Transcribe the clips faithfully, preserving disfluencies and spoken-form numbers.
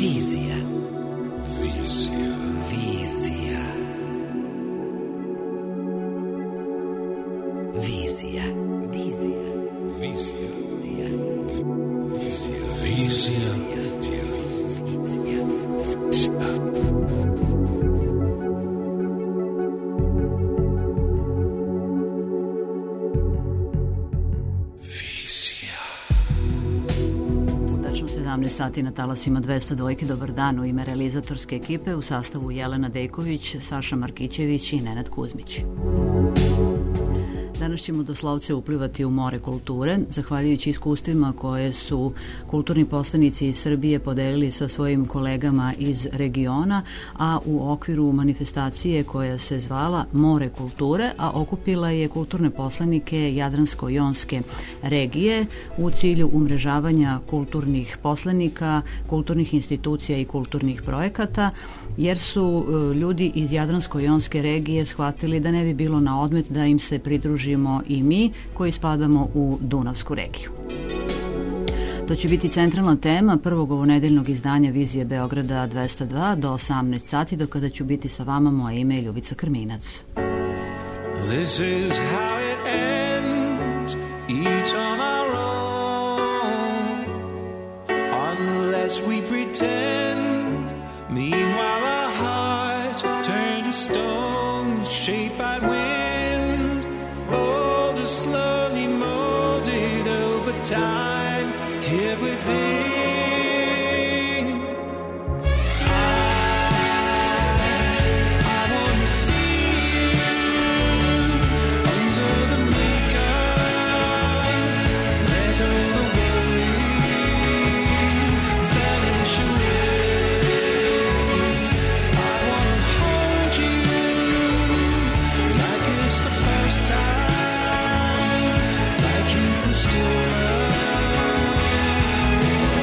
Vizija. Vizija. Vizija. Vizija. Vizija. Vizija. Vizija. Vizija. sedamnaest sati na talasima dvesta dva. Dobar dan, u ime realizatorske ekipe u sastavu Jelena Dejković, Saša Markićević i Nenad Kuzmić. Danas ćemo doslovce uplivati u more kulture, zahvaljujući iskustvima koje su kulturni poslanici iz Srbije podelili sa svojim kolegama iz regiona, a u okviru manifestacije koja se zvala More kulture, a okupila je kulturne poslanike Jadransko-jonske regije u cilju umrežavanja kulturnih poslanika, kulturnih institucija i kulturnih projekata, jer su ljudi iz Jadransko-jonske regije shvatili da ne bi bilo na odmet da im se pridružimo i mi koji spadamo u Dunavsku regiju. To će biti centralna tema prvog ovonedeljnog izdanja Vizije Beograda dvesta dva do osamnaest sati, do kada ću biti sa vama. Moje ime je Ljubica Krminac. This is how it ends, each on our own, unless we pretend. Meanwhile our hearts turn to stones, shaped by wind, molded slowly, molded over time, here within. Time, like you still love.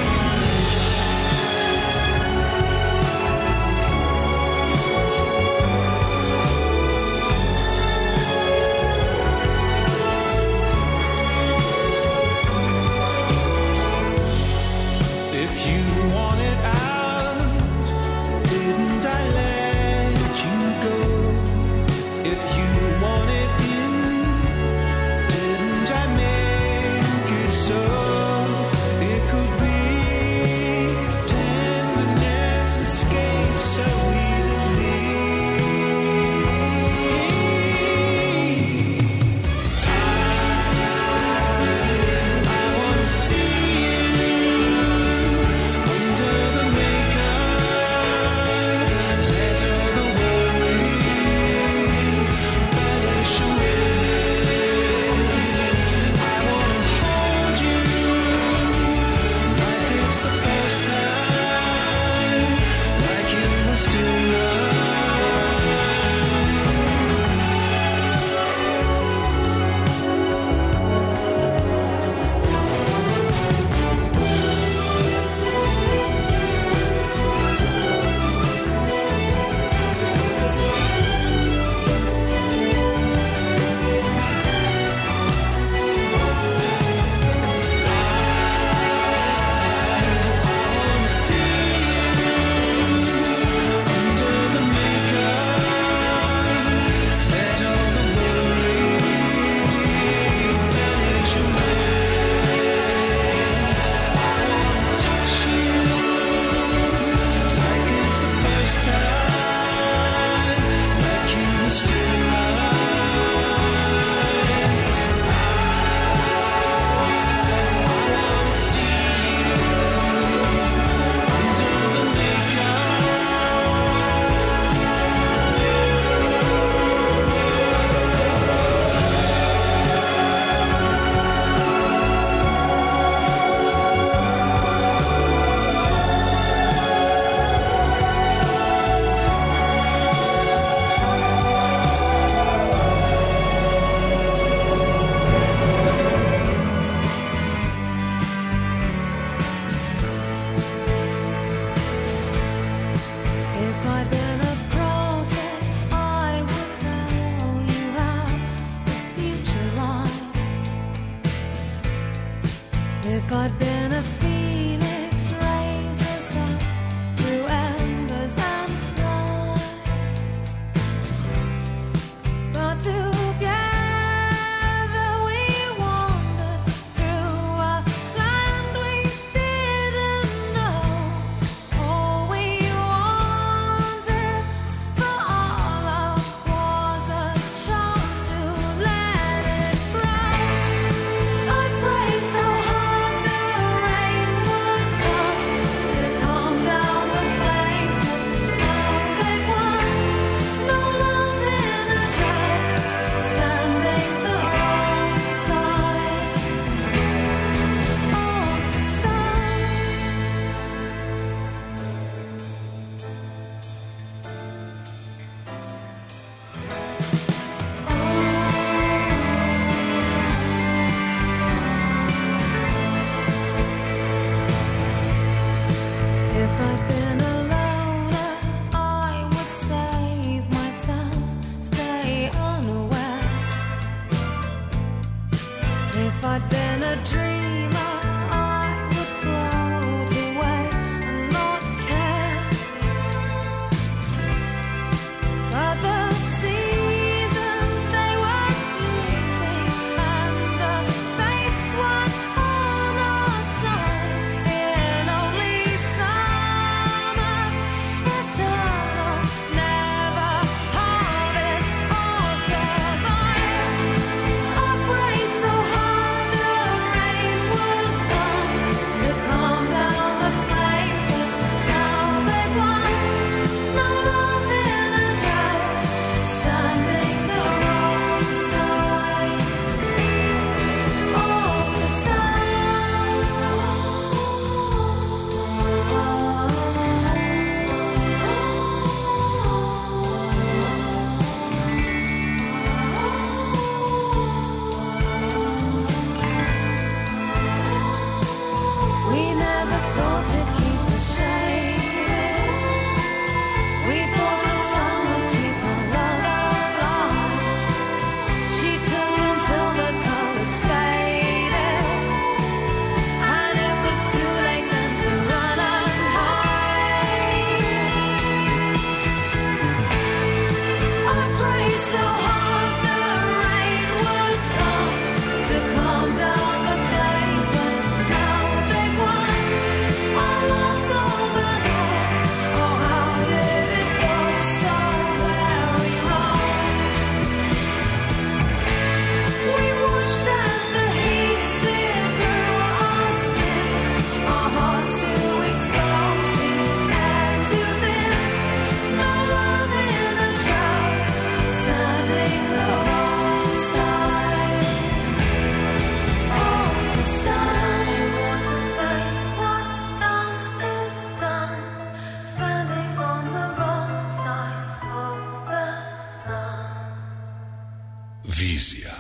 Vizija.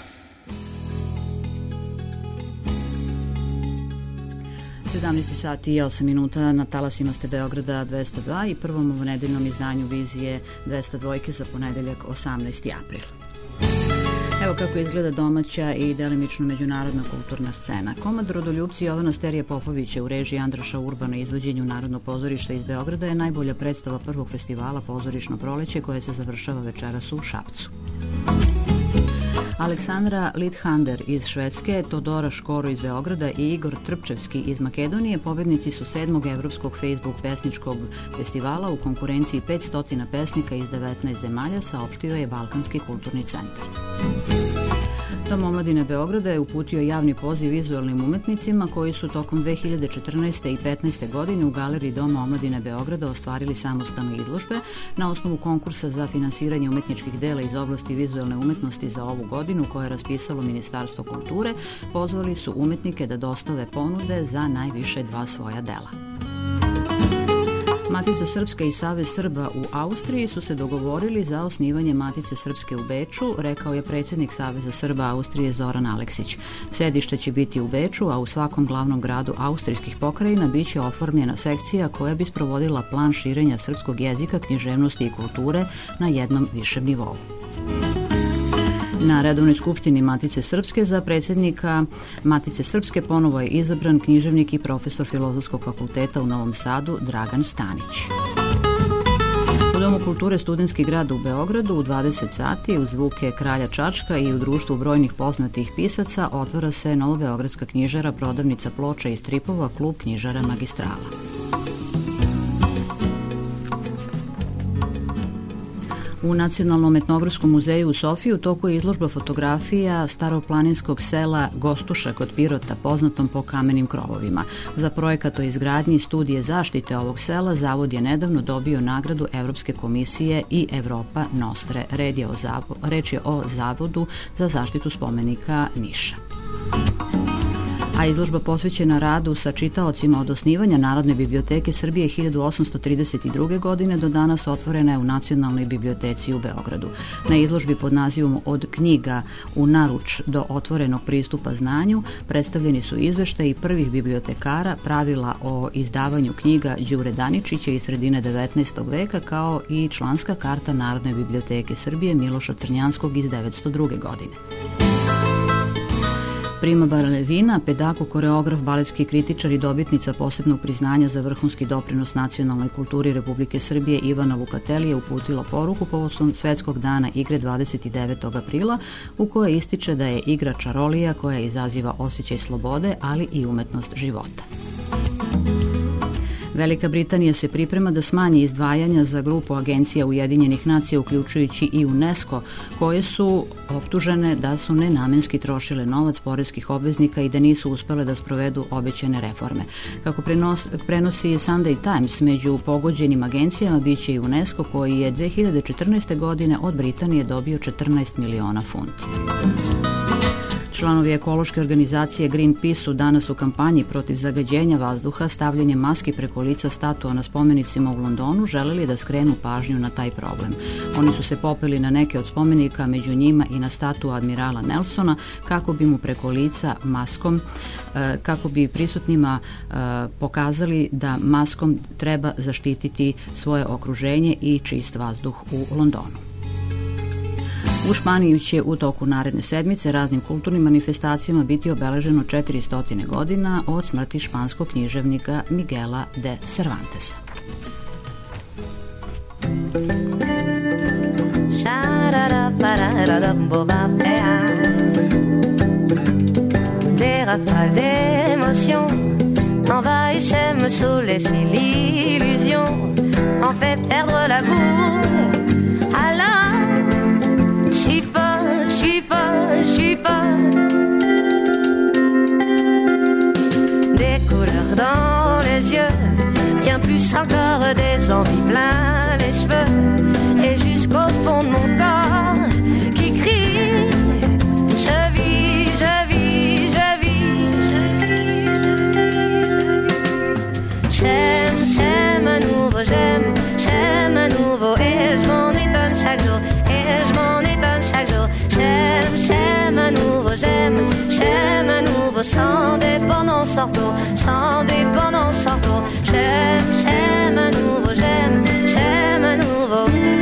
sedamnaest sati i osam minuta na talasima ste Beograda dvesta dva i prvom nedeljnom izdanju Vizije dvesta dva za ponedeljak osamnaesti april. Evo kako izgleda domaća i delimično međunarodna kulturna scena. Komad Rodoljupci Jovana Sterije Popovića u režiji Andraša Urbana i izvođenju Narodnog pozorišta iz Beograda je najbolja predstava prvog festivala Pozorišno proleće koje se završava večeras u Šapcu. Aleksandra Lidhander iz Švedske, Todora Škoro iz Beograda i Igor Trpčevski iz Makedonije pobednici su sedmog evropskog Facebook pesničkog festivala u konkurenciji petsto pesnika iz devetnaest zemalja, saopštio je Balkanski kulturni centar. Dom omladine Beograda je uputio javni poziv vizualnim umetnicima koji su tokom dve hiljade četrnaeste i petnaeste godine u Galeriji Doma omladine Beograda ostvarili samostalne izložbe na osnovu konkursa za finansiranje umetničkih dela iz oblasti vizualne umetnosti za ovu godinu koje je raspisalo Ministarstvo kulture. Pozvali su umetnike da dostave ponude za najviše dva svoja dela. Matica Srpska i Savez Srba u Austriji su se dogovorili za osnivanje Matice Srpske u Beču, rekao je predsjednik Saveza Srba Austrije Zoran Aleksić. Sedište će biti u Beču, a u svakom glavnom gradu austrijskih pokrajina biće oformljena sekcija koja bi sprovodila plan širenja srpskog jezika, književnosti i kulture na jednom višem nivou. Na redovnoj skupštini Matice Srpske za predsjednika Matice Srpske ponovo je izabran književnik i profesor Filozofskog fakulteta u Novom Sadu Dragan Stanić. U Domu kulture Studentski grad u Beogradu u dvadeset sati uz zvuke Kralja Čačka i u društvu brojnih poznatih pisaca otvara se novobeogradska knjižara, prodavnica ploča i stripova, klub knjižara Magistrala. U Nacionalnom etnografskom muzeju u Sofiji u toku je izložba fotografija staroplaninskog sela Gostuša kod Pirota, poznatom po kamenim krovovima. Za projekat o izgradnji studije zaštite ovog sela Zavod je nedavno dobio nagradu Evropske komisije i Evropa Nostre. Red je o zavo, reč je o Zavodu za zaštitu spomenika Niša. a izložba posvećena radu sa čitaocima od osnivanja Narodne biblioteke Srbije hiljadu osamsto trideset druge. godine do danas otvorena je u Nacionalnoj biblioteci u Beogradu. Na izložbi pod nazivom Od knjiga u naruč do otvorenog pristupa znanju predstavljeni su izveštaji prvih bibliotekara, pravila o izdavanju knjiga Đure Daničića iz sredine devetnaestog veka, kao i članska karta Narodne biblioteke Srbije Miloša Crnjanskog iz devetsto druge. godine. Prima Balevina, pedagog, koreograf, baletski kritičar i dobitnica posebnog priznanja za vrhunski doprinos nacionalnoj kulturi Republike Srbije Ivana Vukatelija uputila poruku povodom Svetskog dana igre dvadeset devetog aprila, u kojoj ističe da je igra čarolija koja izaziva osjećaj slobode, ali i umetnost života. Velika Britanija se priprema da smanji izdvajanja za grupu agencija Ujedinjenih nacija, uključujući i UNESCO, koje su optužene da su nenamenski trošile novac poreskih obveznika i da nisu uspele da sprovedu obećane reforme. Kako prenos, prenosi Sunday Times, među pogođenim agencijama biće i UNESCO, koji je dve hiljade četrnaeste. godine od Britanije dobio četrnaest miliona funti. Članovi ekološke organizacije Greenpeace-u danas u kampanji protiv zagađenja vazduha stavljanjem maski preko lica statua na spomenicima u Londonu želeli da skrenu pažnju na taj problem. Oni su se popeli na neke od spomenika, među njima i na statu admirala Nelsona, kako bi mu preko lica maskom, kako bi prisutnima pokazali da maskom treba zaštititi svoje okruženje i čist vazduh u Londonu. U Španiji će u toku naredne sedmice raznim kulturnim manifestacijama biti obeleženo četiristo godina od smrti španskog književnika Miguela de Cervantesa. Des rafales d'émotions envahissent, me soulèvent l'illusion, en fait perdre la boule. Alors je suis folle, je suis folle, je suis folle. Des couleurs dans les yeux, bien plus encore des envies plein les cheveux, et jusqu'au fond de mon corps qui crie je vis, je vis, je vis. J'aime, j'aime à nouveau, j'aime, j'aime à nouveau, et je m'en étonne chaque jour, et je m'en étonne chaque jour. J'aime, j'aime à nouveau, j'aime, j'aime à nouveau, sans dépendance sans retour, sans dépendance sans retour. J'aime, j'aime à nouveau, j'aime, j'aime à nouveau.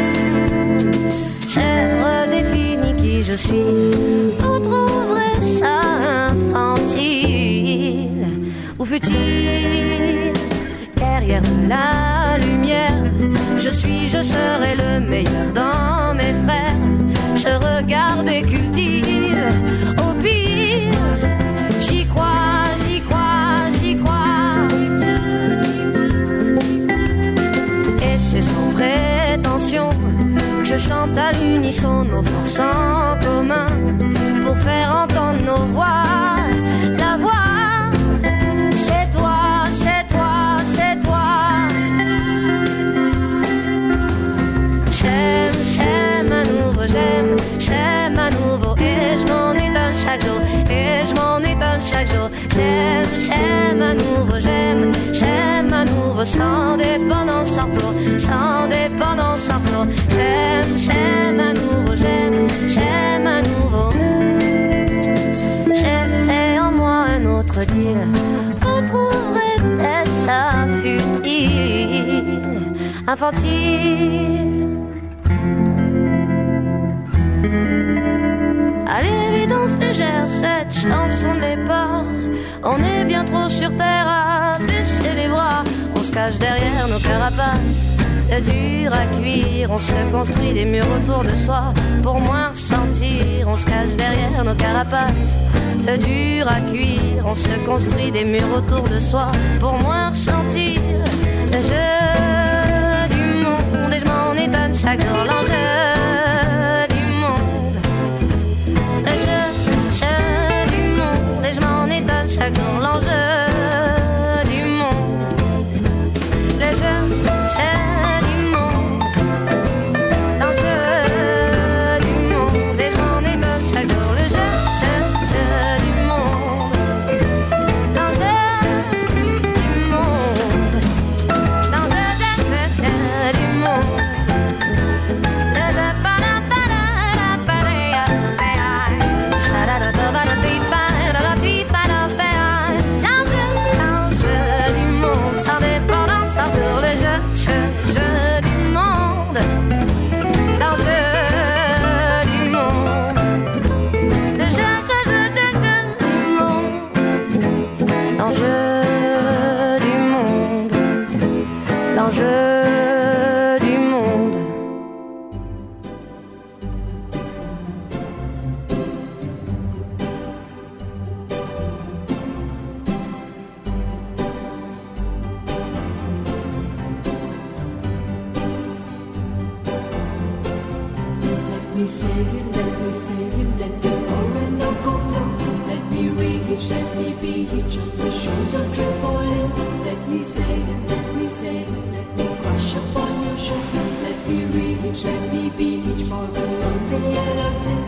Je redéfinis qui je suis, vous trouverez ça infantile. Où fut-il derrière la lumière? Je suis, je serai le meilleur dans mes frères. Je regarde et cultive, au pire, j'y crois, j'y crois, j'y crois. Et c'est sans prétention que je chante à l'unisson nos forces en commun pour faire entendre nos voix. La voix, c'est toi, c'est toi, c'est toi. J'aime, j'aime à nouveau, j'aime, j'aime à nouveau, et je m'en étonne chaque jour, et je m'en étonne chaque jour. J'aime, j'aime à nouveau, j'aime, j'aime à nouveau, sans dépendance sans retour, sans dépendance sans retour. J'aime, j'aime à nouveau, j'aime, j'aime à nouveau. J'ai fait en moi un autre deal, vous trouverez peut-être ça futile, infantile. À l'évidence légère, cette chanson ne l'est pas. On est bien trop sur terre à baisser les bras. On se cache derrière nos carapaces, de dur à cuire. On se construit des murs autour de soi pour moins ressentir. On se cache derrière nos carapaces, de dur à cuire. On se construit des murs autour de soi pour moins ressentir. Le jeu du monde, et je m'en étonne chaque jour. L'enjeu du monde, le jeu, jeu du monde, et je m'en étonne chaque jour. L'enjeu du monde, le jeu, jeu du monde, l'enjeu du monde, et je m'en étonne chaque jour. Le jeu, jeu, jeu du monde. je, je du monde, l'enjeu du monde, je, je, je, je, je du monde, l'enjeu du monde, l'enjeu du monde. Let me say it, let me say it, let the Orinoco flow. Let me reach, let me beach on the shores of Tripoli. Let me say it, let me say it, let me crash upon your shore. Let me reach, let me beach far beyond the yellow sea.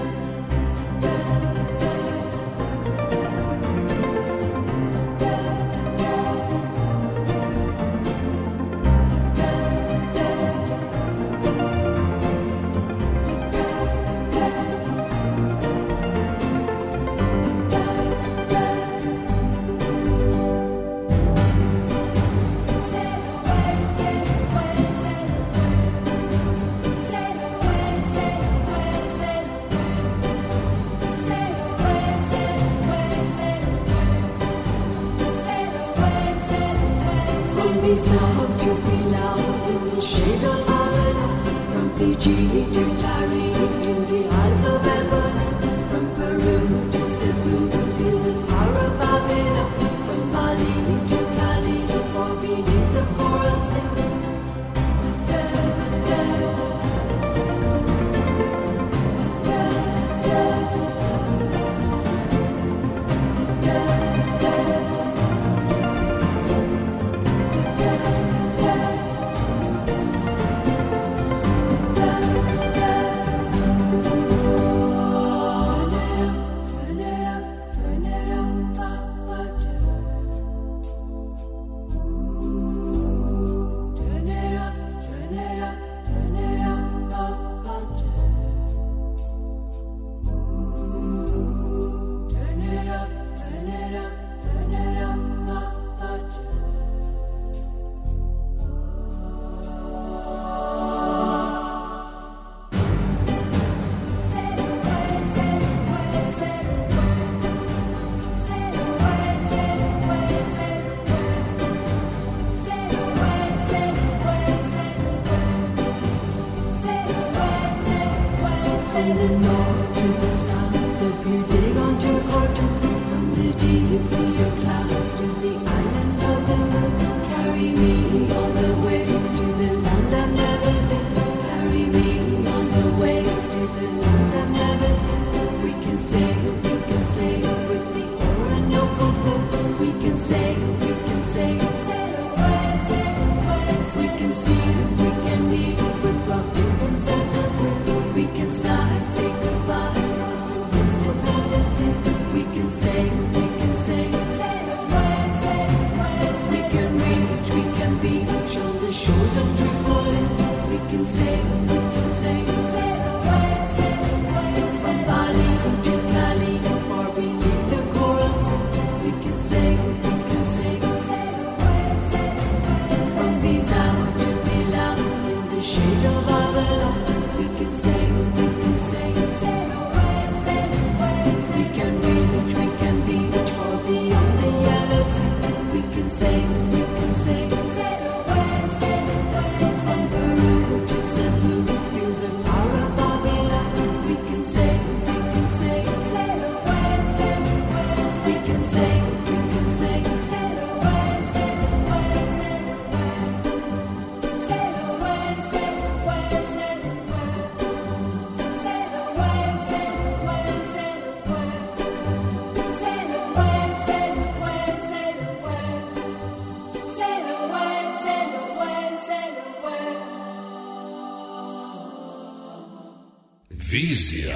Vizija.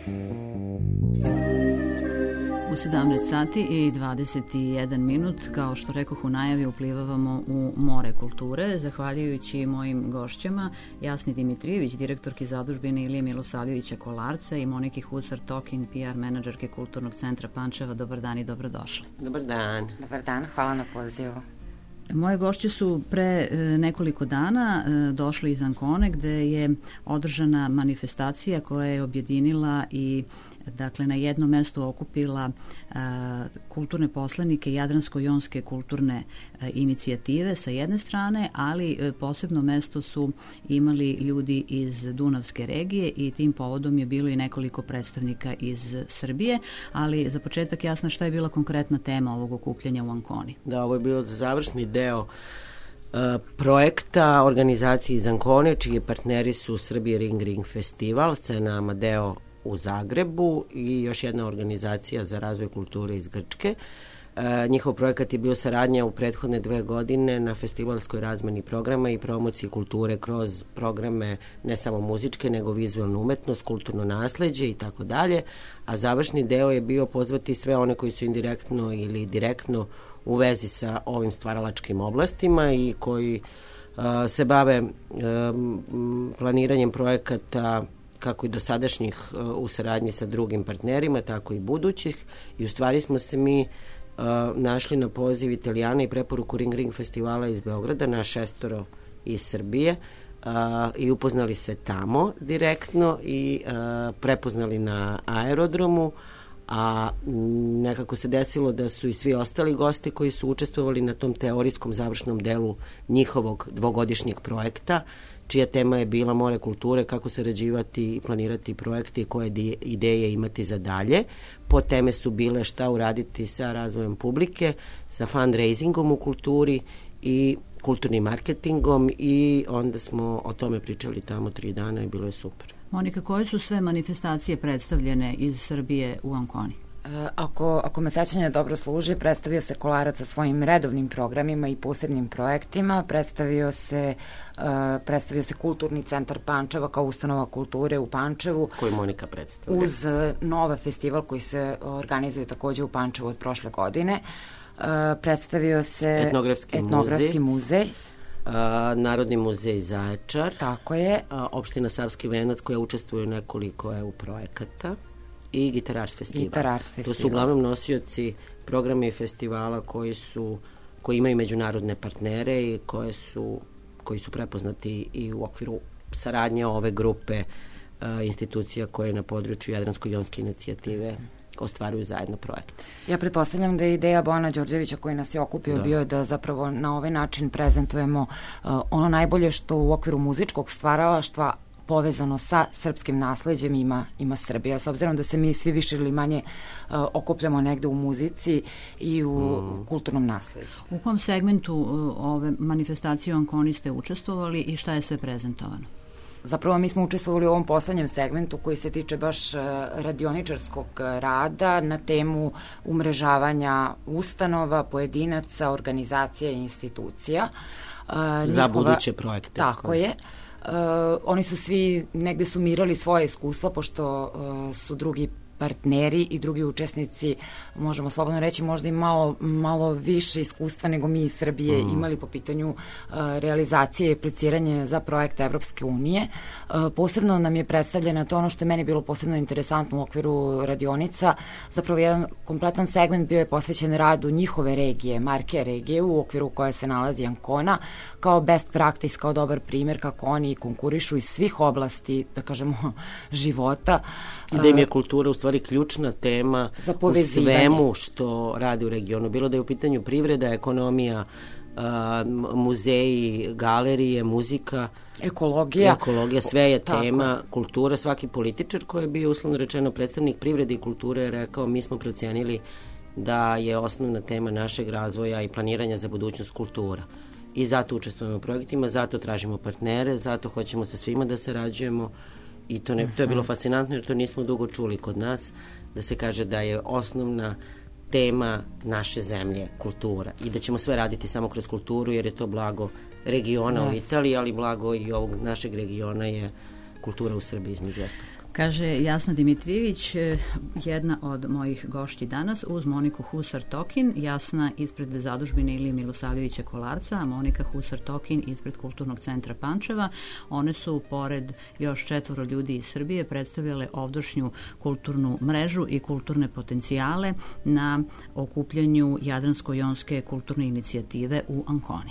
U sedamnaest sati i dvadeset jedan minut, kao što rekoh u najavi, uplivavamo u more kulture, zahvaljujući mojim gošćama Jasni Dimitrijević, direktorki zadužbine Ilije Milosavljevića Kolarca, i Moniki Husar-Tokin, P R menadžerke Kulturnog centra Pančeva. Dobar dan i dobrodošla. Dobar dan. Dobar dan, hvala na pozivu. Moje gošće su pre nekoliko dana došle iz Ancone, gde je održana manifestacija koja je objedinila i dakle na jednom mestu okupila a, kulturne poslanike Jadransko-jonske kulturne a, inicijative sa jedne strane, ali a, posebno mesto su imali ljudi iz Dunavske regije i tim povodom je bilo i nekoliko predstavnika iz Srbije, ali za početak jasno šta je bila konkretna tema ovog okupljanja u Anconi. Da, ovo je bio završni deo Uh, projekta organizacije iz Ancone, čiji partneri su Srbije Ring Ring Festival, scena Amadeo u Zagrebu i još jedna organizacija za razvoj kulture iz Grčke. Uh, njihov projekat je bio saradnja u prethodne dve godine na festivalskoj razmeni programa i promociji kulture kroz programe ne samo muzičke, nego vizualnu umetnost, kulturno nasleđe i tako dalje. A završni deo je bio pozvati sve one koji su indirektno ili direktno u vezi sa ovim stvaralačkim oblastima i koji uh, se bave um, planiranjem projekata kako i dosadašnjih uh, u saradnji sa drugim partnerima, tako i budućih. I u stvari smo se mi uh, našli na poziv Italijana i preporuku Ring Ring festivala iz Beograda, na šestoro iz Srbije, uh, i upoznali se tamo direktno i uh, prepoznali na aerodromu, a nekako se desilo da su i svi ostali gosti koji su učestvovali na tom teorijskom završnom delu njihovog dvogodišnjeg projekta, čija tema je bila more kulture, kako sarađivati i planirati projekte i koje ideje imati za dalje. Po teme su bile šta uraditi sa razvojem publike, sa fundraisingom u kulturi i kulturnim marketingom, i onda smo o tome pričali tamo tri dana i bilo je super. Monika, koje su sve manifestacije predstavljene iz Srbije u Anconi? Ako, ako me sećanje dobro služi, predstavio se Kolarac sa svojim redovnim programima i posebnim projektima, predstavio se, uh, predstavio se Kulturni centar Pančeva kao ustanova kulture u Pančevu. Koji Monika predstavlja. Uz Nova festival koji se organizuje takođe u Pančevu od prošle godine. Uh, predstavio se Etnografski, etnografski muzej. muzej. Uh, Narodni muzej Zaječar. Tako je. Uh, opština Savski Venac koja učestvuje u nekoliko E U projekata i Gitar Art festival. Gitar Art festival. To su uglavnom nosioci programa i festivala koji su koji imaju međunarodne partnere i koje su, koji su prepoznati i u okviru saradnje ove grupe uh, institucija koje na području Jadransko-jonske inicijative ostvaruju zajedno projekt. Ja pretpostavljam da je ideja Bojana Đorđevića koji nas je okupio da. bio da zapravo na ovaj način prezentujemo uh, ono najbolje što u okviru muzičkog stvaralaštva povezano sa srpskim nasleđem ima, ima Srbija. S obzirom da se mi svi više ili manje uh, okupljamo negde u muzici i u mm. kulturnom nasleđu. U kom segmentu uh, ove manifestacije u Anconi ste učestvovali i šta je sve prezentovano? Zapravo mi smo učestvovali u ovom poslednjem segmentu koji se tiče baš radioničarskog rada na temu umrežavanja ustanova, pojedinaca, organizacija i institucija. Za Njihova, buduće projekte. Tako koje. je. Uh, oni su svi negde sumirali svoje iskustva, pošto uh, su drugi partneri i drugi učesnici, možemo slobodno reći, možda i malo, malo više iskustva nego mi iz Srbije mm. imali po pitanju uh, realizacije i apliciranje za projekte Evropske unije. Uh, posebno nam je predstavljeno to ono što je meni bilo posebno interesantno u okviru radionica. Zapravo jedan kompletan segment bio je posvećen radu njihove regije, marke regije u okviru koje se nalazi Ancona, kao best practice, kao dobar primjer kako oni konkurišu iz svih oblasti, da kažemo, života. I da im je kultura u stvari ključna tema u svemu što radi u regionu. Bilo da je u pitanju privreda, ekonomija, muzeji, galerije, muzika, ekologija. Ekologija, sve je tema, tako. Kultura. Svaki političar koji je bio uslovno rečeno predstavnik privrede i kulture je rekao mi smo procenili da je osnovna tema našeg razvoja i planiranja za budućnost kultura. I zato učestvujemo u projektima, zato tražimo partnere, zato hoćemo sa svima da sarađujemo. I to, ne, to je bilo fascinantno jer to nismo dugo čuli kod nas, da se kaže da je osnovna tema naše zemlje kultura i da ćemo sve raditi samo kroz kulturu jer je to blago regiona yes. u Italiji, ali blago i ovog našeg regiona je kultura u Srbiji između ostalog. Kaže Jasna Dimitrijević, jedna od mojih gošći danas, uz Moniku Husar-Tokin. Jasna ispred zadužbine Ilije Milosavljevića Kolarca, a Monika Husar-Tokin ispred Kulturnog centra Pančeva. One su, pored još četvoro ljudi iz Srbije, predstavljale ovdašnju kulturnu mrežu i kulturne potencijale na okupljanju Jadransko-jonske kulturne inicijative u Anconi.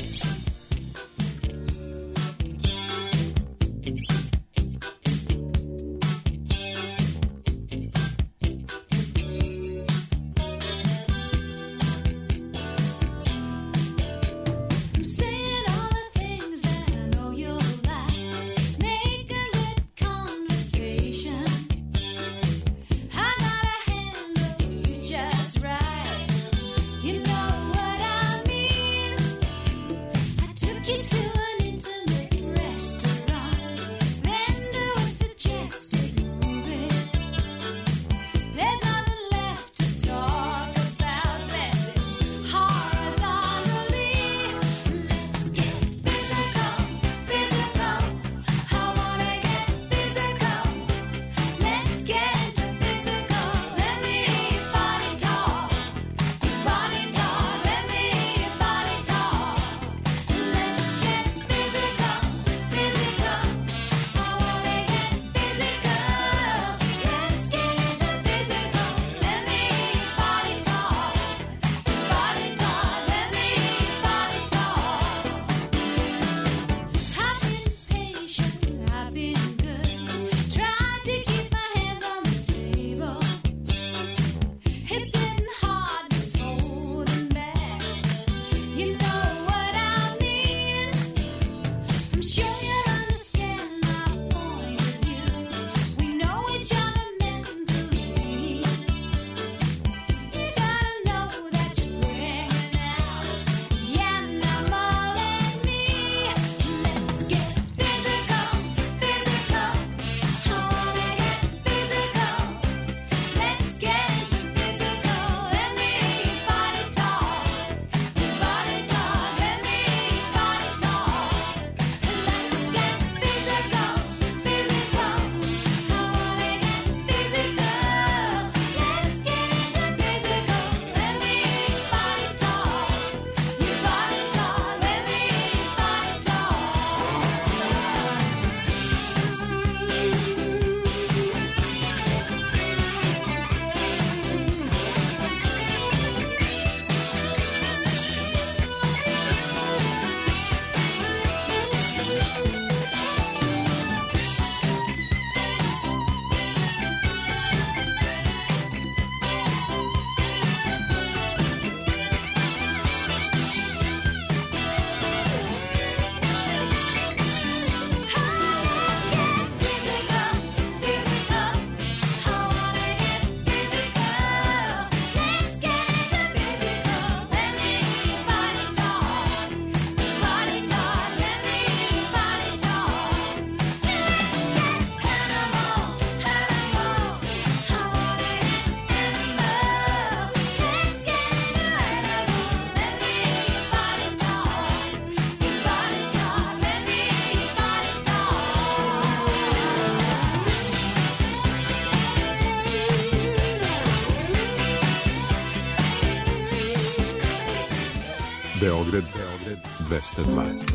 Beograd, Beograd dvesta dvadeset.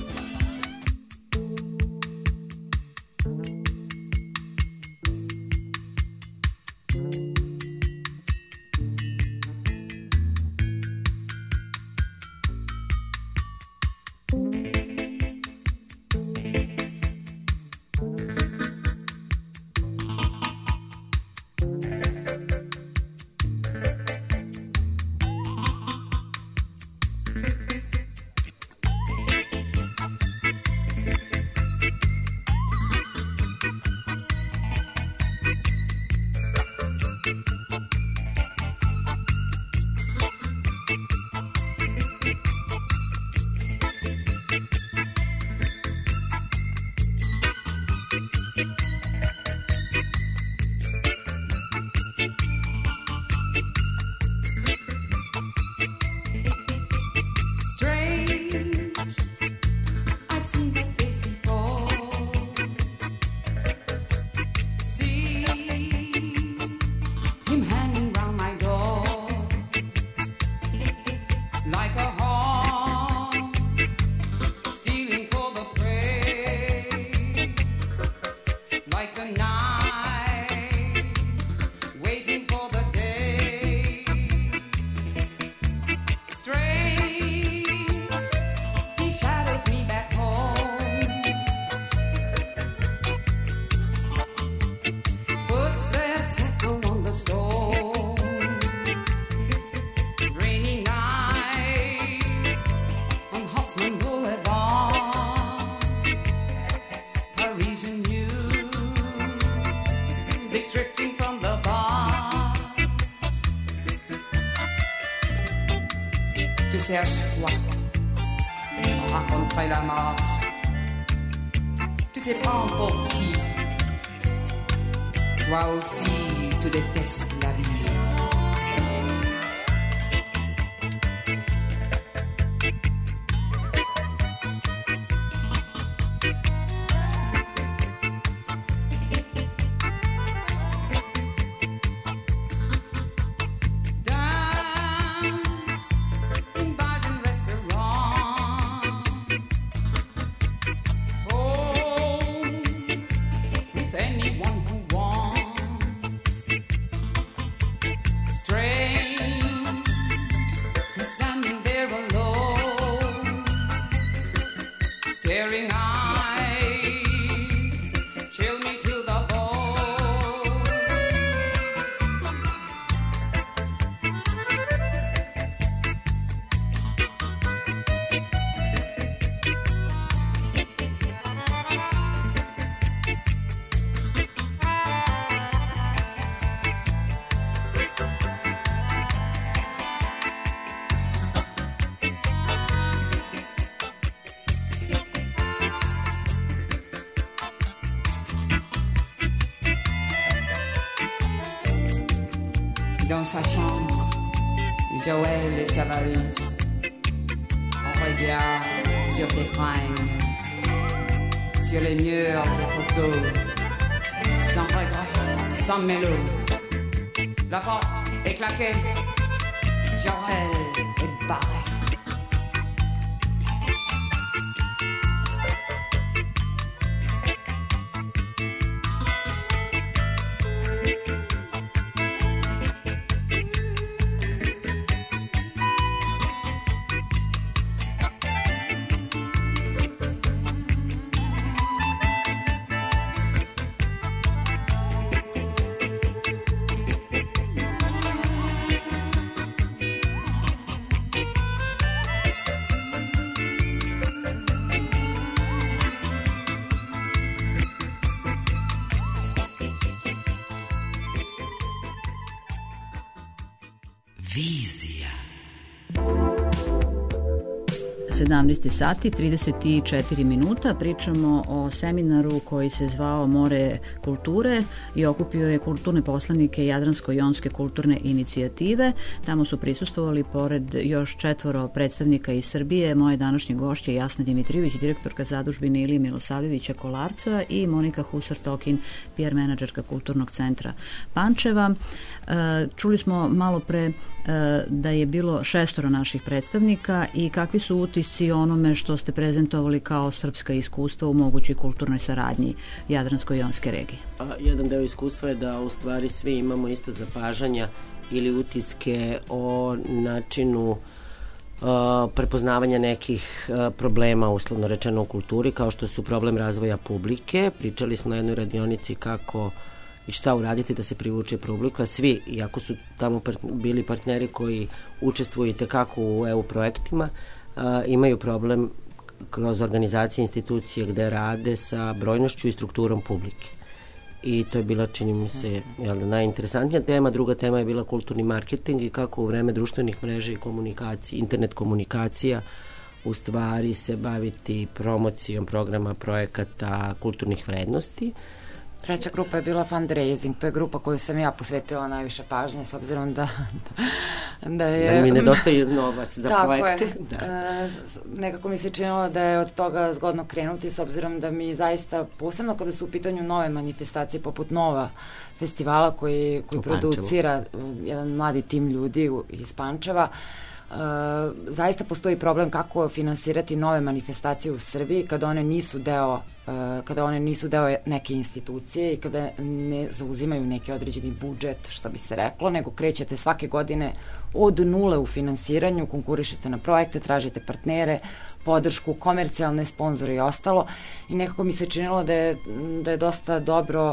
like a night waiting for the day. Strange, he shadows me back home. Footsteps echo on the stone. Rainy nights on Hoffman Boulevard. Parisian music drifting from the bar. Tu cherches quoi? Rencontrer la mort. Tu te prends pour qui? Toi aussi, tu détestes la vie. Dance in bars and restaurants. Home with anyone who wants. Strange, I'm standing there alone. Staring eyes chill me to the bone. Dans sa chambre, Joël et sa valise. On regarde sur ses fringues, sur les murs des photos, sans regret, sans mélo. La porte est claquée, Joël est barré. Vizija. sedamnaest sati, trideset četiri minuta. Pričamo o seminaru koji se zvao More kulture i okupio je kulturne poslanike Jadransko-jonske kulturne inicijative. Tamo su prisustvovali pored još četvoro predstavnika iz Srbije, moje današnje gošće Jasna Dimitrijević, direktorka zadužbine Ilije Milosavljevića Kolarca i Monika Husar-Tokin, P R menadžerka Kulturnog centra Pančeva. Čuli smo malo pre da je bilo šestoro naših predstavnika i kakvi su utisci onome što ste prezentovali kao srpska iskustva u mogućoj kulturnoj saradnji Jadransko-jonske regije? Jedan deo iskustva je da u stvari svi imamo isto zapažanja ili utiske o načinu Uh, prepoznavanja nekih uh, problema, uslovno rečeno, u kulturi, kao što su problem razvoja publike. Pričali smo na jednoj radionici kako i šta uraditi da se privuče publika. Svi, iako su tamo part, bili partneri koji učestvuju tekako u E U projektima, uh, imaju problem kroz organizacije institucije gde rade sa brojnošću i strukturom publike. I to je bila, čini mi se, jel da, najinteresantnija tema. Druga tema je bila kulturni marketing i kako u vreme društvenih mreža i komunikacije, internet komunikacija, u stvari se baviti promocijom programa, projekata, kulturnih vrednosti. Treća grupa je bila fundraising, to je grupa koju sam ja posvetila najviše pažnje, s obzirom da, da je... Da mi nedostaje novac za tako projekte. Je. Da. E, nekako mi se činilo da je od toga zgodno krenuti, s obzirom da mi zaista, posebno kada su u pitanju nove manifestacije, poput Nova festivala koji, koji producira jedan mladi tim ljudi iz Pančeva, Uh, zaista postoji problem kako finansirati nove manifestacije u Srbiji kada one nisu deo uh, kada one nisu deo neke institucije i kada ne zauzimaju neki određeni budžet, što bi se reklo, nego krećete svake godine od nule u finansiranju, konkurišete na projekte, tražite partnere, podršku, komercijalne sponzore i ostalo. I nekako mi se činilo da je, da je dosta dobro,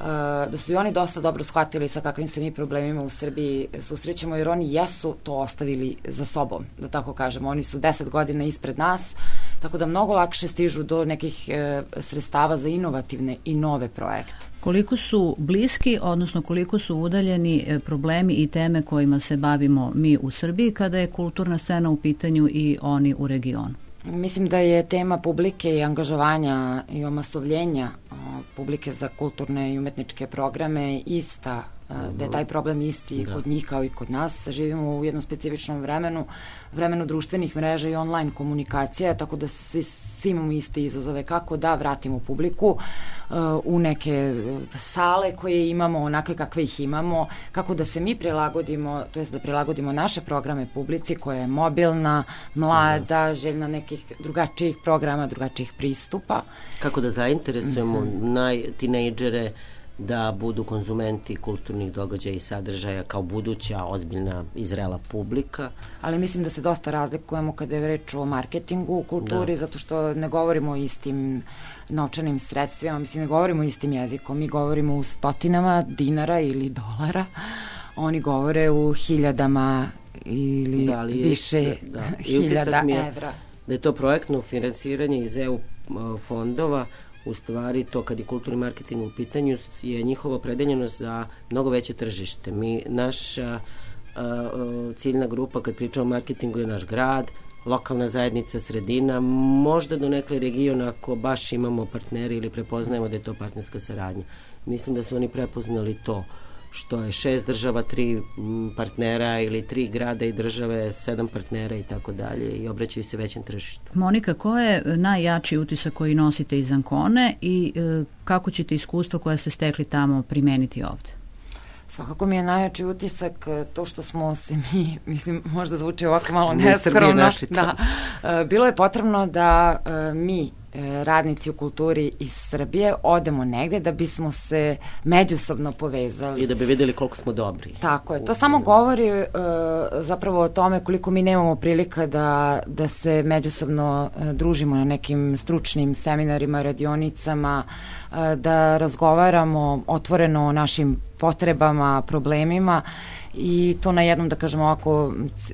da su i oni dosta dobro shvatili sa kakvim se mi problemima u Srbiji susrećemo, jer oni jesu to ostavili za sobom, da tako kažemo. Oni su deset godina ispred nas, tako da mnogo lakše stižu do nekih e, sredstava za inovativne i nove projekte. Koliko su bliski, odnosno koliko su udaljeni problemi i teme kojima se bavimo mi u Srbiji kada je kulturna scena u pitanju i oni u regionu? Mislim da je tema publike i angažovanja i omasovljenja o, publike za kulturne i umetničke programe ista, da je taj problem isti da. Kod njih kao i kod nas. Živimo u jednom specifičnom vremenu, vremenu društvenih mreža i online komunikacija, tako da svi, svi imamo iste izazove kako da vratimo publiku uh, u neke sale koje imamo, onakve kakve ih imamo, kako da se mi prilagodimo, to jest da prilagodimo naše programe publici koja je mobilna, mlada, željna nekih drugačijih programa, drugačijih pristupa. Kako da zainteresujemo mm-hmm. naj, tinejdžere da budu konzumenti kulturnih događaja i sadržaja kao buduća, ozbiljna i zrela publika. Ali mislim da se dosta razlikujemo kada je reč o marketingu u kulturi, da. Zato što ne govorimo o istim novčanim sredstvima, mislim ne govorimo istim jezikom, mi govorimo u stotinama dinara ili dolara, oni govore u hiljadama ili da, ali više je, da. hiljada evra. Da je to projektno finansiranje iz E U fondova, u stvari to kad je kulturni marketing u pitanju je njihova opredeljenost za mnogo veće tržište. Mi, naša a, ciljna grupa kad pričamo o marketingu je naš grad, lokalna zajednica, sredina, možda do nekle region ako baš imamo partneri ili prepoznajemo da je to partnerska saradnja. Mislim da su oni prepoznali to što je šest država, tri partnera ili tri grada i države, sedam partnera i tako dalje i obraćaju se većem tržištu. Monika, ko je najjači utisak koji nosite iz Ancone i e, kako ćete iskustvo koje ste stekli tamo primeniti ovde? Svakako mi je najjači utisak to što smo se mi, mislim, možda zvuči ovako malo neskromno, da, bilo je potrebno da mi, radnici u kulturi iz Srbije, odemo negde da bismo se međusobno povezali. I da bi videli koliko smo dobri. Tako je. To samo govori uh, zapravo o tome koliko mi nemamo prilika da, da se međusobno uh, družimo na nekim stručnim seminarima, radionicama, uh, da razgovaramo otvoreno o našim potrebama, problemima i to na jednom, da kažemo ovako,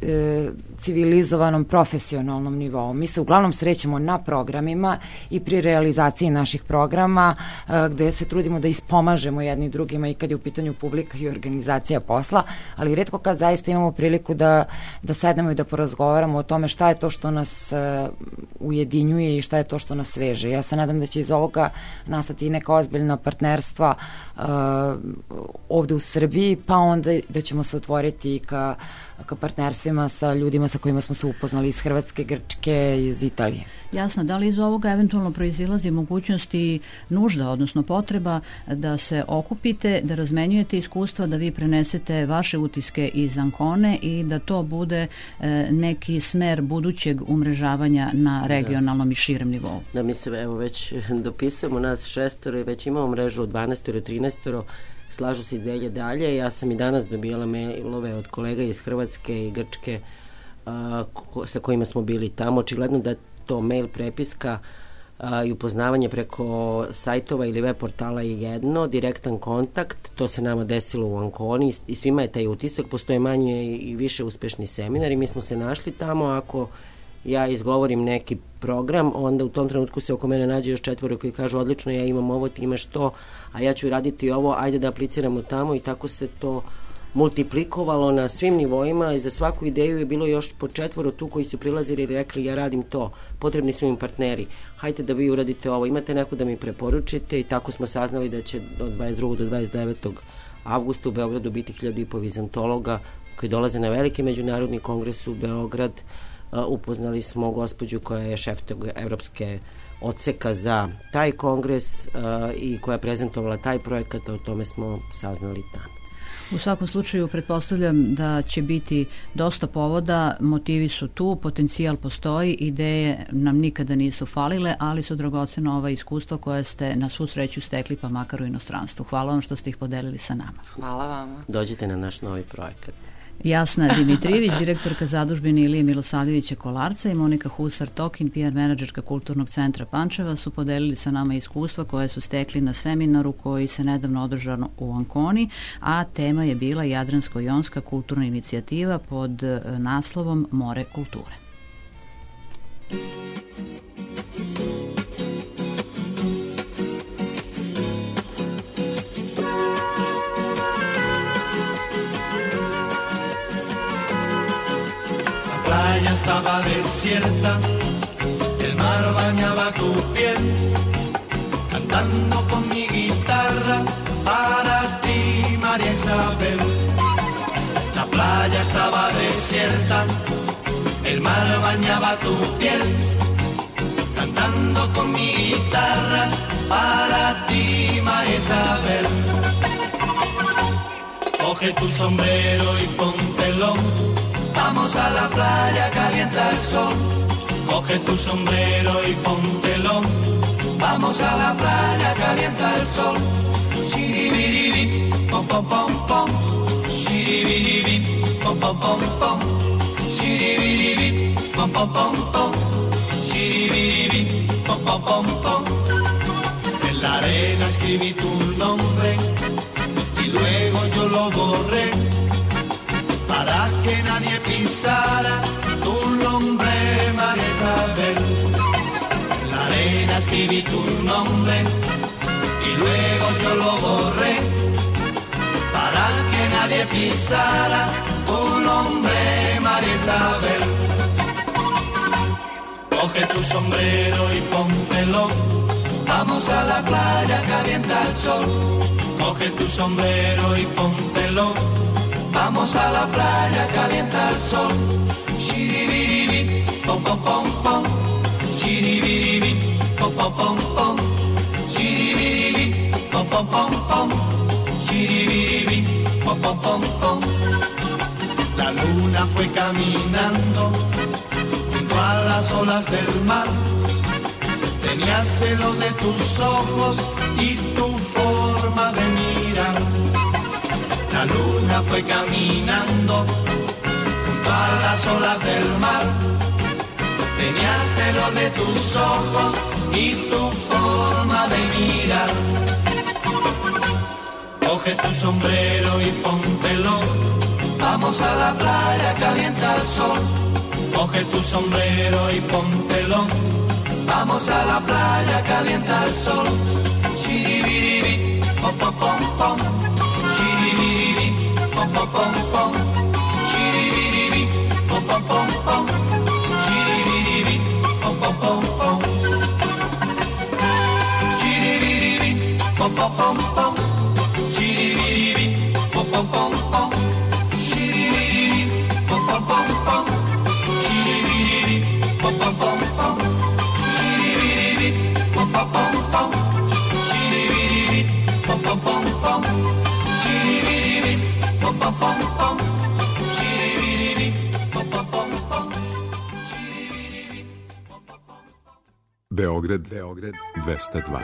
civilizovanom, profesionalnom nivou. Mi se uglavnom srećemo na programima i pri realizaciji naših programa gde se trudimo da ispomažemo jedni drugima i kad je u pitanju publika i organizacija posla, ali retko kad zaista imamo priliku da, da sednemo i da porazgovaramo o tome šta je to što nas ujedinjuje i šta je to što nas veže. Ja se nadam da će iz ovoga nastati neka ozbiljna partnerstva uh, ovde u Srbiji, pa onda da ćemo se otvoriti ka, ka partnerstvima sa ljudima sa kojima smo se upoznali iz Hrvatske, Grčke i iz Italije. Jasno, da li iz ovoga eventualno proizilazi mogućnost i nužda, odnosno potreba da se okupite, da razmenjujete iskustva, da vi prenesete vaše utiske iz Ancone i da to bude e, neki smer budućeg umrežavanja na regionalnom da. I širem nivou? Da, mi se evo već dopisujemo, nas šestoro i već imamo mrežu od dvanaestoro i trinaestoro, slažu se ideje dalje. Ja sam i danas dobijala mailove od kolega iz Hrvatske i Grčke a, ko, sa kojima smo bili tamo. Očigledno da to mail prepiska a, i upoznavanje preko sajtova ili web portala je jedno, direktan kontakt, to se nama desilo u Anconi i svima je taj utisak, postoje manje i više uspešni seminari, mi smo se našli tamo, ako ja izgovorim neki program, onda u tom trenutku se oko mene nađe još četvoro koji kažu odlično, ja imam ovo, ti imaš to, a ja ću raditi ovo, ajde da apliciramo tamo i tako se to multiplikovalo na svim nivoima i za svaku ideju je bilo još po četvoro tu koji su prilazili i rekli ja radim to, potrebni su im partneri, hajte da vi uradite ovo, imate neko da mi preporučite i tako smo saznali da će od dvadeset drugog do dvadeset devetog avgusta u Beogradu biti hiljadu i po vizantologa koji dolaze na veliki međunarodni kongres u Beograd. Uh, upoznali smo gospođu koja je šef tog evropske odseka za taj kongres uh, i koja je prezentovala taj projekat, o tome smo saznali tamo. U svakom slučaju pretpostavljam da će biti dosta povoda, motivi su tu, potencijal postoji, ideje nam nikada nisu falile, ali su dragocena ova iskustva koje ste na svu sreću stekli, pa makar u inostranstvu. Hvala vam što ste ih podelili sa nama. Hvala vama. Dođite na naš novi projekat. Jasna Dimitrijević, direktorka zadužbine Ilije Milosavljevića Kolarca, i Monika Husar-Tokin, P R menadžerka Kulturnog centra Pančeva, su podelili sa nama iskustva koje su stekli na seminaru koji se nedavno održao u Anconi, a tema je bila Jadransko-jonska kulturna inicijativa pod naslovom More kulture. Estaba desierta, el mar bañaba tu piel, cantando con mi guitarra para ti, María Isabel. La playa estaba desierta, el mar bañaba tu piel, cantando con mi guitarra para ti, María Isabel. Coge tu sombrero y póntelo, vamos a la playa, calienta el sol. Coge tu sombrero y póntelo, vamos a la playa, calienta el sol. Shiribiribi, pom pom pom pom. Shiribiribi, pom pom pom pom. Shiribiribi, pom pom pom pom. Shiribiribi, pom pom pom pom. En la arena escribí tu nombre y luego yo lo borré, para que nadie pisara tu nombre, María Isabel. En la arena escribí tu nombre y luego yo lo borré, para que nadie pisara tu nombre, María Isabel. Coge tu sombrero y póntelo, vamos a la playa, calienta el sol. Coge tu sombrero y póntelo, vamos a la playa, calienta el sol. Shiribiribi, pom pom pom pom. Shiribiribi, pom pom pom pom. Shiribiribi, pom pom pom pom. Shiribiribi, pom pom pom pom. La luna fue caminando junto a las olas del mar. Tenía celo de tus ojos y tu forma de mirar. La luna fue caminando junto a las olas del mar. Tenía celo de tus ojos y tu forma de mirar. Coge tu sombrero y póntelo, vamos a la playa, calienta el sol. Coge tu sombrero y póntelo, vamos a la playa, calienta el sol. Shiribiribi, pom pom pom pom. Shiribiribi, pom pom pom pom. Shiribiribi, pom pom pom pom. Shiribiribi, pom pom pom pom. Shiribiribi, pom pom pom pom. Shiribiribi, pom pom pom pom. Shiribiribi, pom pom pom pom. Shiribiribi, pom pom pom pom. Shiribiribi, pom pom pom pom. Shiribiribi, pom pom pom pom. Shiribiribi, pom pom pom pom. Shiribiribi, pom pom pom pom. Shiribiribi, pom pom pom pom. Beograd, Beograd dvesta dva.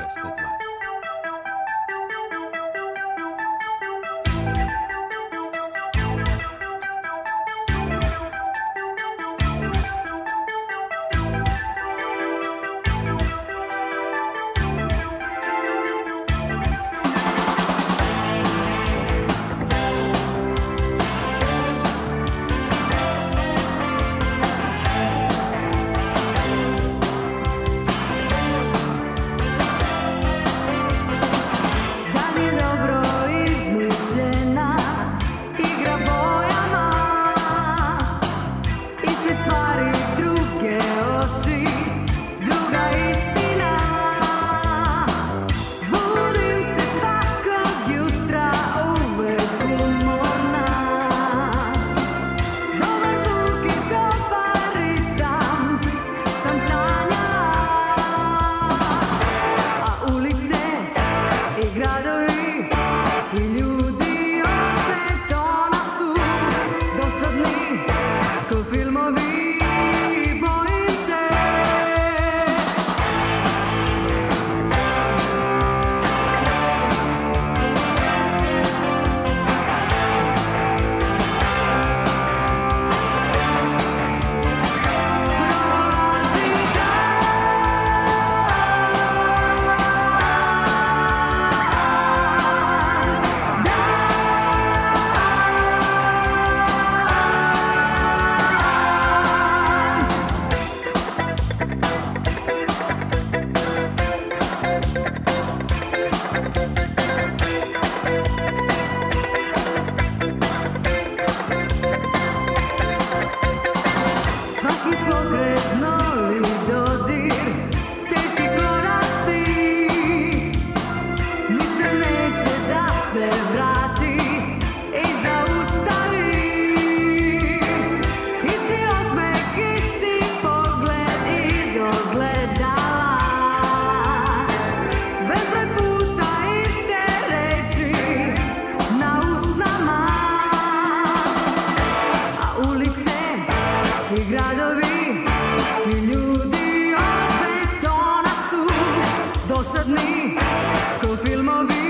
dosadni ko filmovi.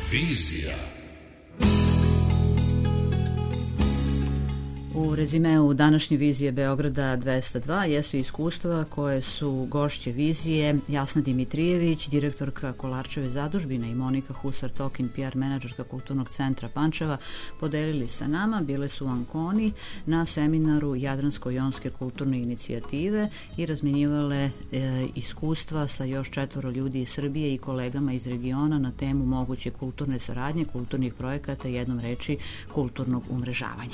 Vizija. U rezimeu današnje vizije Beograda dvesta dva jesu iskustva koje su gošće vizije Jasna Dimitrijević, direktorka Kolarčeve zadužbine, i Monika Husar-Tokin, P R menadžerka Kulturnog centra Pančeva, podelili sa nama. Bile su u Anconi na seminaru Jadransko-jonske kulturne inicijative i razmenjivale e, iskustva sa još četvoro ljudi iz Srbije i kolegama iz regiona na temu moguće kulturne saradnje, kulturnih projekata i jednom reči kulturnog umrežavanja.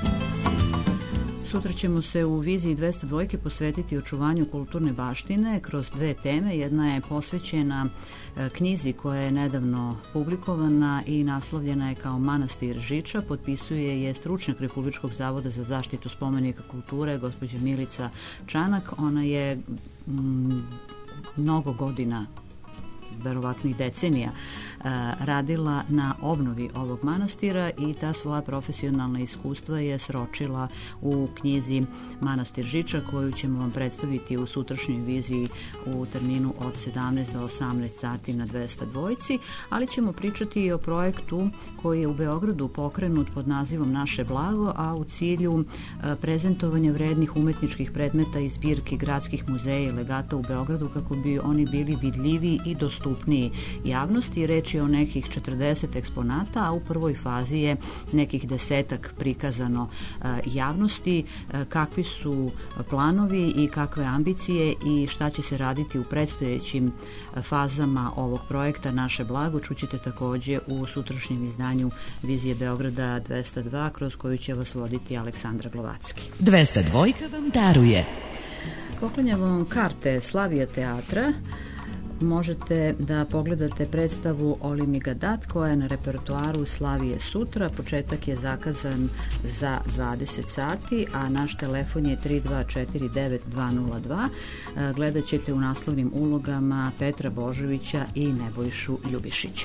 Sutra ćemo se u viziji dvesta dva posvetiti očuvanju kulturne baštine kroz dve teme. Jedna je posvećena knjizi koja je nedavno publikovana i naslovljena je kao Manastir Žiča. Potpisuje je stručnjak Republičkog zavoda za zaštitu spomenika kulture, gospođa Milica Čanak. Ona je mm, mnogo godina, verovatnih decenija, radila na obnovi ovog manastira i ta svoja profesionalna iskustva je sročila u knjizi Manastir Žiča, koju ćemo vam predstaviti u sutrašnjoj viziji u terminu od sedamnaest do osamnaest sati na dvesta dva, ali ćemo pričati i o projektu koji je u Beogradu pokrenut pod nazivom Naše blago, a u cilju prezentovanja vrednih umetničkih predmeta iz zbirki gradskih muzeja i legata u Beogradu, kako bi oni bili vidljiviji i dostupniji javnosti. Reč je o nekih četrdeset eksponata, a u prvoj fazi je nekih desetak prikazano javnosti. Kakvi su planovi i kakve ambicije i šta će se raditi u predstojećim fazama ovog projekta Naše blago čućete takođe u sutrašnjem izdanju Vizije Beograda dvesta dva, kroz koju će vas voditi Aleksandra Glovacki. dvesta dva vam daruje. Poklanjamo vam karte Slavija teatra. Možete da pogledate predstavu Oli mi ga dat, koja je na repertoaru Slavije sutra. Početak je zakazan za dvadeset sati, a naš telefon je tri dva četiri devet dva nula dva. Gledat ćete u naslovnim ulogama Petra Božovića i Nebojšu Ljubišića.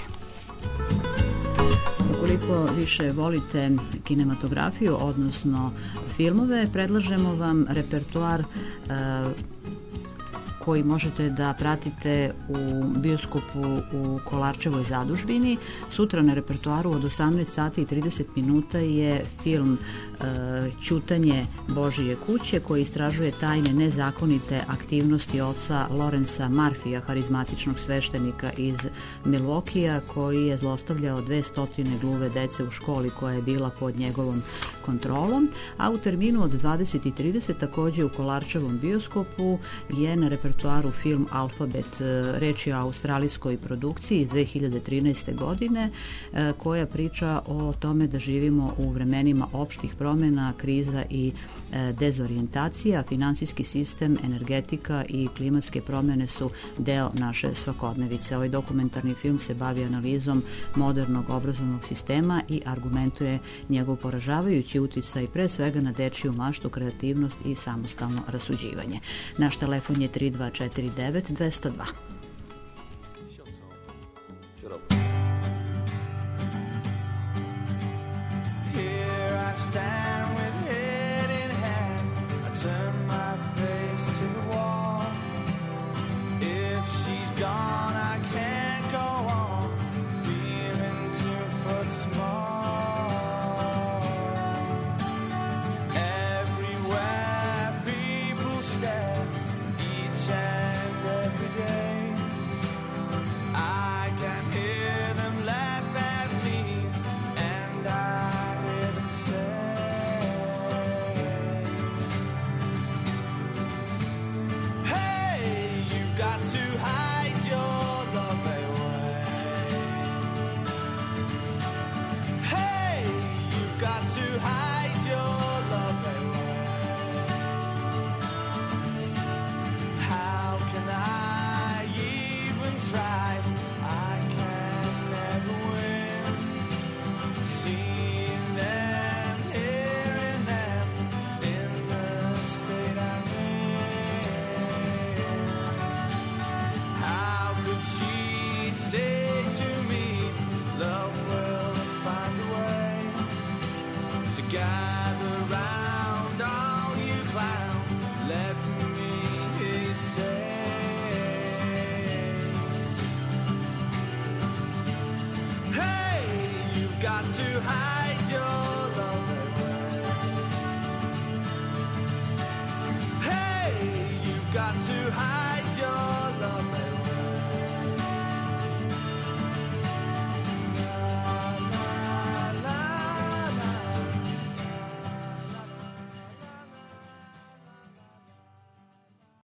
Ukoliko više volite kinematografiju, odnosno filmove, predlažemo vam repertoar uh, koji možete da pratite u bioskopu u Kolarčevoj zadužbini. Sutra na repertoaru od osamnaest sati i trideset minuta je film e, Ćutanje Božije kuće, koji istražuje tajne nezakonite aktivnosti oca Lorensa Marfija, harizmatičnog sveštenika iz Milvokija, koji je zlostavljao dvesta gluve dece u školi koja je bila pod njegovom kontrolom. A u terminu od dvadeset i trideset takođe u Kolarčevom bioskopu je na repertoaru film Alfabet. Reč je o australijskoj produkciji iz dve hiljade trinaeste. godine, koja priča o tome da živimo u vremenima opštih promena, kriza i dezorijentacija. Finansijski sistem, energetika i klimatske promene su deo naše svakodnevice. Ovaj dokumentarni film se bavi analizom modernog obrazovnog sistema i argumentuje njegov poražavajući uticaj pre svega na dečiju maštu, kreativnost i samostalno rasuđivanje. Naš telefon je tri dva četiri devet dvesta dva. Every day too high.